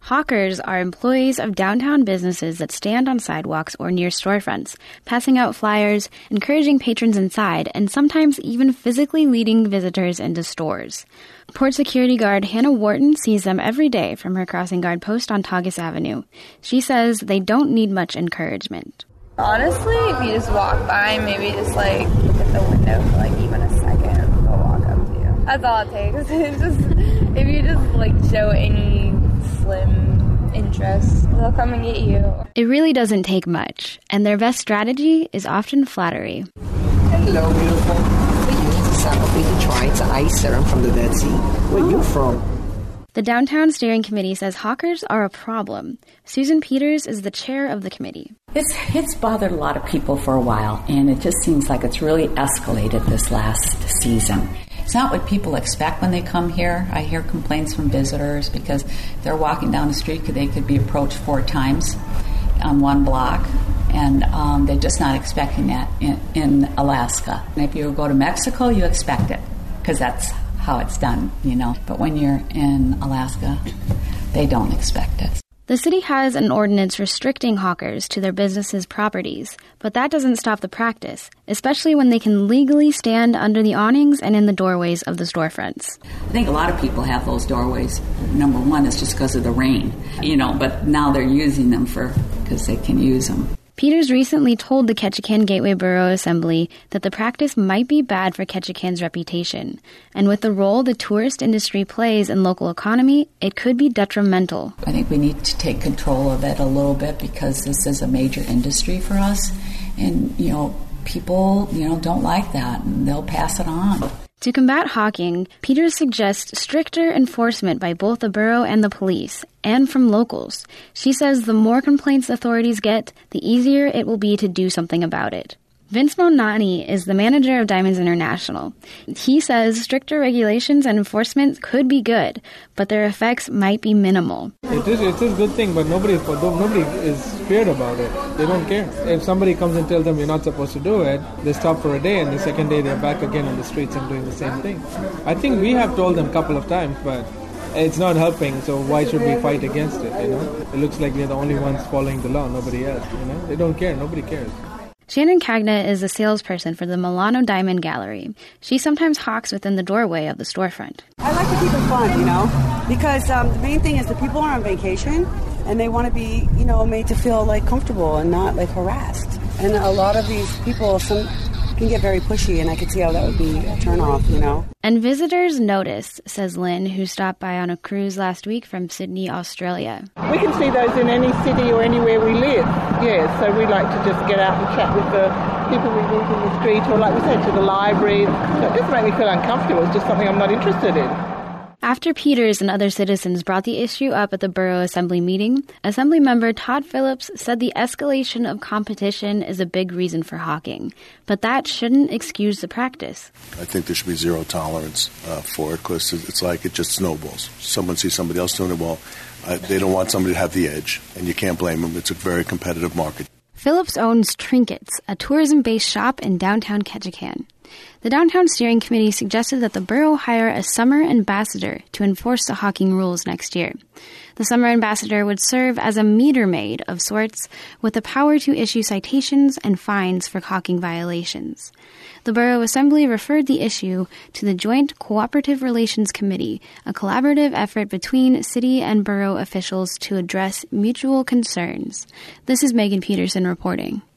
Hawkers are employees of downtown businesses that stand on sidewalks or near storefronts, passing out flyers, encouraging patrons inside, and sometimes even physically leading visitors into stores. Port security guard Hannah Wharton sees them every day from her crossing guard post on Tagus Avenue. She says they don't need much encouragement. Honestly, if you just walk by, maybe just look at the window for even a second, they'll walk up to you. That's all it takes. It's just, if you just show any slim interest, they'll come and get you. It really doesn't take much, and their best strategy is often flattery. Hello, beautiful. We use the Santa Fe Detroit's ice serum from the Dead Sea. Where you from? The Downtown Steering Committee says hawkers are a problem. Susan Peters is the chair of the committee. It's bothered a lot of people for a while, and it just seems like it's really escalated this last season. It's not what people expect when they come here. I hear complaints from visitors because they're walking down the street, they could be approached 4 times on one block, and they're just not expecting that in Alaska. And if you go to Mexico, you expect it because that's how it's done, But when you're in Alaska, they don't expect it. The city has an ordinance restricting hawkers to their businesses' properties, but that doesn't stop the practice, especially when they can legally stand under the awnings and in the doorways of the storefronts. I think a lot of people have those doorways. Number one is just because of the rain, but now they're using them because they can use them. Peters recently told the Ketchikan Gateway Borough Assembly that the practice might be bad for Ketchikan's reputation, and with the role the tourist industry plays in local economy, it could be detrimental. I think we need to take control of it a little bit because this is a major industry for us, and, people, don't like that, and they'll pass it on. To combat hawking, Peters suggests stricter enforcement by both the borough and the police, and from locals. She says the more complaints authorities get, the easier it will be to do something about it. Vince Monani is the manager of Diamonds International. He says stricter regulations and enforcement could be good, but their effects might be minimal. It is a good thing, but nobody is scared about it. They don't care. If somebody comes and tells them you're not supposed to do it, they stop for a day, and the second day they're back again on the streets and doing the same thing. I think we have told them a couple of times, but it's not helping, so why should we fight against it, It looks like we're the only ones following the law, nobody else, They don't care, nobody cares. Shannon Cagna is a salesperson for the Milano Diamond Gallery. She sometimes hawks within the doorway of the storefront. I like to keep it fun, because the main thing is the people are on vacation and they want to be, made to feel comfortable and not harassed. And a lot of these people can get very pushy, and I could see how that would be a turnoff, And visitors notice, says Lynn, who stopped by on a cruise last week from Sydney, Australia. We can see those in any city or anywhere we live, so we like to just get out and chat with the people we meet in the street, or like we said, to the library. So it doesn't make me feel uncomfortable, it's just something I'm not interested in. After Peters and other citizens brought the issue up at the Borough Assembly meeting, Assembly member Todd Phillips said the escalation of competition is a big reason for hawking, but that shouldn't excuse the practice. I think there should be zero tolerance for it, because it's like it just snowballs. Someone sees somebody else doing it, they don't want somebody to have the edge, and you can't blame them. It's a very competitive market. Phillips owns Trinkets, a tourism-based shop in downtown Ketchikan. The Downtown Steering Committee suggested that the borough hire a summer ambassador to enforce the hawking rules next year. The summer ambassador would serve as a meter maid of sorts, with the power to issue citations and fines for hawking violations. The Borough Assembly referred the issue to the Joint Cooperative Relations Committee, a collaborative effort between city and borough officials to address mutual concerns. This is Megan Peterson reporting.